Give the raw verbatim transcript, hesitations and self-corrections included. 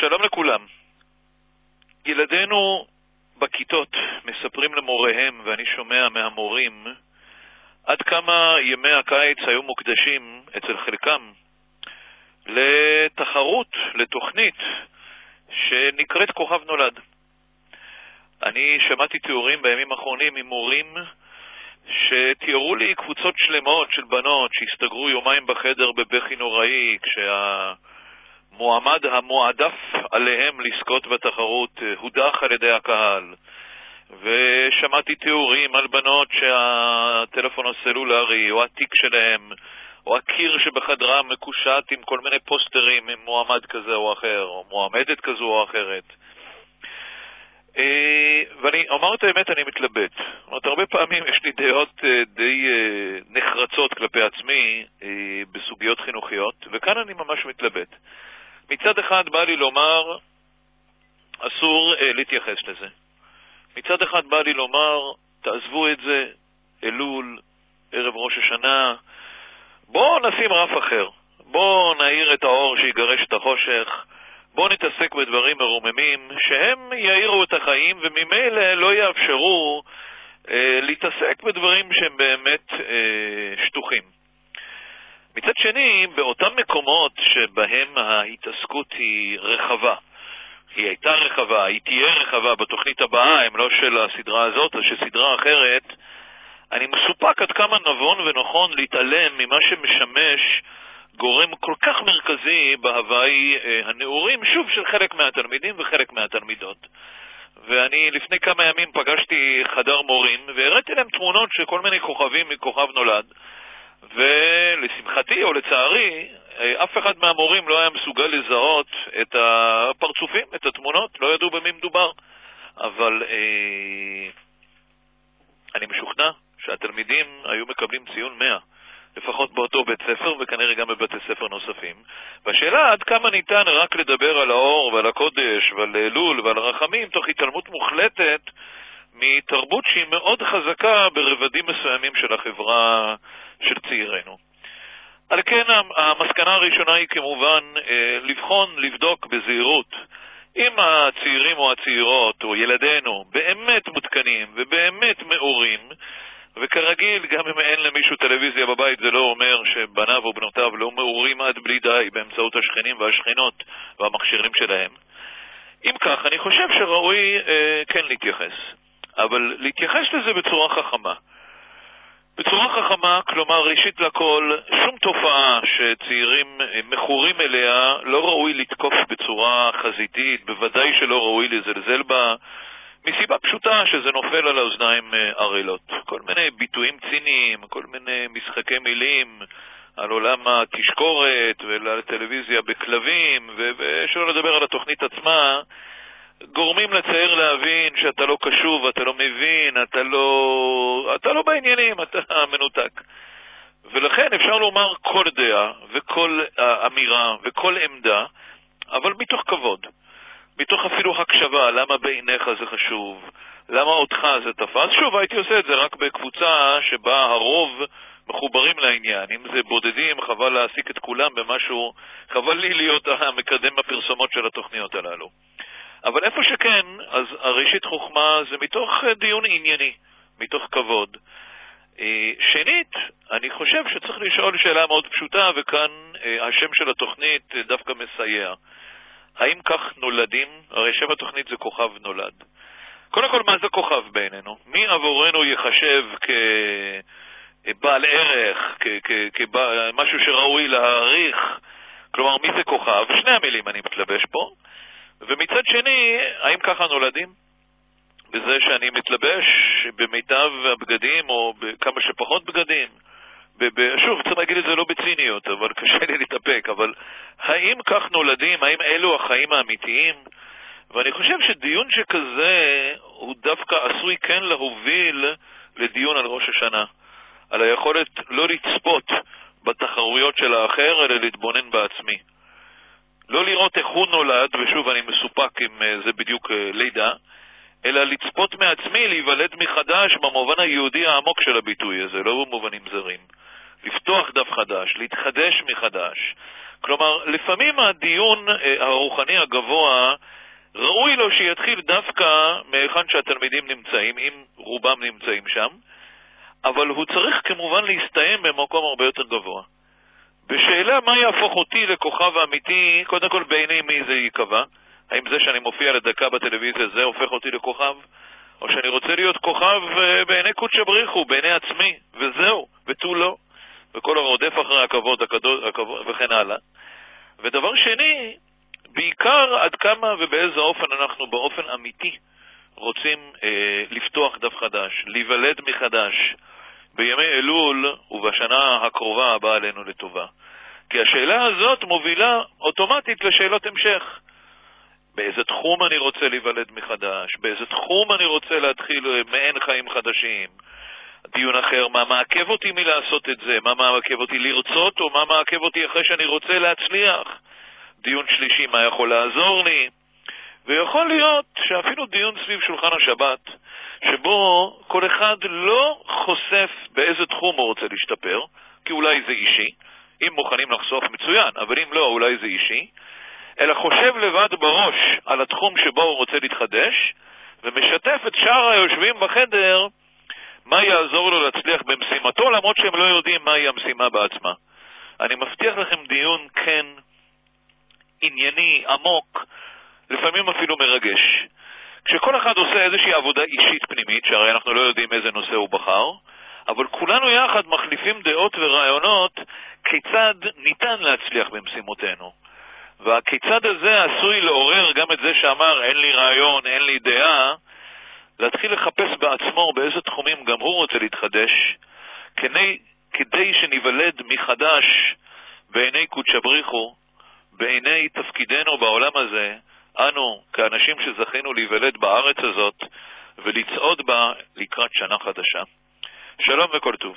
שלום לכולם. ילדינו בכיתות מספרים למוריהם, ואני שומע מהמורים, עד כמה ימי הקיץ היו מוקדשים אצל חלקם לתחרות, לתוכנית שנקראת כוכב נולד. אני שמעתי תיאורים בימים האחרונים ממורים שתיארו לי קבוצות שלמות של בנות שהסתגרו יומיים בחדר בבכי נוראי כשהמועמד המועדף עליהם לזכות בתחרות הודח על ידי הקהל. ושמעתי תיאורים על בנות שהטלפון הסלולרי או התיק שלהם או הקיר שבחדרה מקושט עם כל מיני פוסטרים עם מועמד כזה או אחר או מועמדת כזו או אחרת. ואני אומר את האמת, אני מתלבט. זאת אומרת, הרבה פעמים יש לי דעות די נחרצות כלפי עצמי בסוגיות חינוכיות, וכאן אני ממש מתלבט. מצד אחד בא לי לומר, אסור להתייחס לזה. מצד אחד בא לי לומר, תעזבו את זה, אלול, ערב ראש השנה, בואו נשים רף אחר. בואו נעיר את האור שיגרש את החושך. בואו נתעסק בדברים מרוממים שהם יאירו את החיים וממילא לא יאפשרו אה, להתעסק בדברים שהם באמת אה, שטוחים. מצד שני, באותם מקומות שבהם ההתעסקות היא רחבה, היא הייתה רחבה, היא תהיה רחבה בתוכנית הבאה, הם לא של הסדרה הזאת, אלא של סדרה אחרת, אני מסופק עד כמה נבון ונכון להתעלם ממה שמשמש גורם כל כך מרכזי בהוואי הנאורים, שוב, של חלק מהתלמידים וחלק מהתלמידות. ואני לפני כמה ימים פגשתי חדר מורים, והראיתי להם תמונות של כל מיני כוכבים מכוכב נולד, ולשמחתי או לצערי, אף אחד מהמורים לא היה מסוגל לזהות את הפרצופים, את התמונות, לא ידעו במי מדובר. אבל אה, אני משוכנע שהתלמידים היו מקבלים ציון מאה. לפחות באותו בית ספר וכנראה גם בבתי ספר נוספים. והשאלה עד כמה ניתן רק לדבר על האור ועל הקודש ועל אלול ועל הרחמים תוך התעלמות מוחלטת מתרבות שהיא מאוד חזקה ברבדים מסוימים של החברה של צעירנו. על כן המסקנה הראשונה היא כמובן לבחון, לבדוק בזהירות אם הצעירים או הצעירות או ילדינו באמת מותקנים ובאמת מאורים, וכרגיל, גם אם אין למישהו טלוויזיה בבית, זה לא אומר שבניו או בנותיו לא מאורים עד בלי די באמצעות השכנים והשכנות והמכשירים שלהם. אם כך, אני חושב שראוי אה, כן להתייחס. אבל להתייחס לזה בצורה חכמה. בצורה חכמה, כלומר, ראשית לכל, שום תופעה שצעירים מכורים אליה לא ראוי לתקוף בצורה חזיתית, בוודאי שלא ראוי לזלזל בה, מסיבה פשוטה שזה נופל על האוזניים ערלות. כל מיני ביטויים ציניים, כל מיני משחקי מילים על עולם התשקורת ועל הטלוויזיה בכלבים, ושלא לדבר על התוכנית עצמה, גורמים לצייר להבין שאתה לא קשוב, אתה לא מבין, אתה לא, אתה לא בעניינים, אתה מנותק. ולכן אפשר לומר כל דעה וכל אמירה וכל עמדה, אבל מתוך כבוד. מתוך אפילו הקשבה, למה בעיניך זה חשוב, למה אותך זה תפס. שוב, הייתי עושה את זה רק בקבוצה שבה הרוב מחוברים לעניין. אם זה בודדים, חבל להעסיק את כולם במשהו, חבל לי להיות המקדם הפרסומות של התוכניות הללו. אבל איפה שכן, אז הראשית חוכמה זה מתוך דיון ענייני, מתוך כבוד. שנית, אני חושב שצריך לשאול שאלה מאוד פשוטה, וכאן השם של התוכנית דווקא מסייע. האם כך נולדים? הרי שם התוכנית זה כוכב נולד. קודם כל, מה זה כוכב בעינינו? מי עבורנו יחשב כבעל ערך, כמשהו שראוי להעריך? כלומר, מי זה כוכב? שני המילים אני מתלבש פה. ומצד שני, האם ככה נולדים? בזה שאני מתלבש במיטב הבגדים או בכמה שפחות בגדים? שוב, צריך להגיד את זה לא בציניות, אבל קשה לי להתאפק, אבל האם כך נולדים? האם אלו החיים האמיתיים? ואני חושב שדיון שכזה הוא דווקא עשוי כן להוביל לדיון על ראש השנה, על היכולת לא לצפות בתחרויות של האחר, אלא להתבונן בעצמי. לא לראות איך הוא נולד, ושוב אני מסופק אם זה בדיוק לידה, אלא לצפות מעצמי, להיוולד מחדש במובן היהודי העמוק של הביטוי הזה, לא במובנים זרים. לפתוח דף חדש, להתחדש מחדש. כלומר, לפעמים הדיון הרוחני הגבוה, ראוי לו שיתחיל דווקא מהיכן שהתלמידים נמצאים, אם רובם נמצאים שם, אבל הוא צריך כמובן להסתיים במקום הרבה יותר גבוה. בשאלה מה יהפוך אותי לכוכב האמיתי, קודם כל בעיני מי זה יקבע? האם זה שאני מופיע לדקה בטלוויזיה זה הופך אותי לכוכב? או שאני רוצה להיות כוכב בעיני קודש בריחו, בעיני עצמי, וזהו, ותו לא. וכל הרודף אחרי הכבוד, הכבוד, הכבוד וכן הלאה. ודבר שני, בעיקר עד כמה ובאיזה אופן אנחנו באופן אמיתי רוצים אה, לפתוח דף חדש, להיוולד מחדש בימי אלול ובשנה הקרובה הבאה עלינו לטובה. כי השאלה הזאת מובילה אוטומטית לשאלות המשך. באיזה תחום אני רוצה להיוולד מחדש? באיזה תחום אני רוצה להתחיל מעין חיים חדשים? דיון אחר, מה מעכב אותי מלעשות את זה? מה מעכב אותי לרצות או מה מעכב אותי אחרי שאני רוצה להצליח? דיון שלישי, מה יכול לעזור לי? ויכול להיות שאפילו דיון סביב שולחן השבת, שבו כל אחד לא חושף באיזה תחום הוא רוצה להשתפר, כי אולי זה אישי, אם מוכנים לחשוף מצוין, אבל אם לא, אולי זה אישי, אלא חושב לבד בראש על התחום שבו הוא רוצה להתחדש, ומשתף את שאר היושבים בחדר מה יעזור לו להצליח במשימתו, למרות שהם לא יודעים מהי המשימה בעצמה. אני מבטיח לכם דיון כן, ענייני, עמוק, לפעמים אפילו מרגש. כשכל אחד עושה איזושהי עבודה אישית פנימית, שהרי אנחנו לא יודעים איזה נושא הוא בחר, אבל כולנו יחד מחליפים דעות ורעיונות כיצד ניתן להצליח במשימותינו. והכיצד הזה עשוי לעורר גם את זה שאמר אין לי רעיון, אין לי דעה, להתחיל לחפש בעצמו באיזה תחומים גם הוא רוצה להתחדש, כדי, כדי שניוולד מחדש בעיני קודש בריחו, בעיני תפקידנו בעולם הזה, אנו כאנשים שזכינו להיוולד בארץ הזאת ולצעוד בה לקראת שנה חדשה. שלום וכל טוב.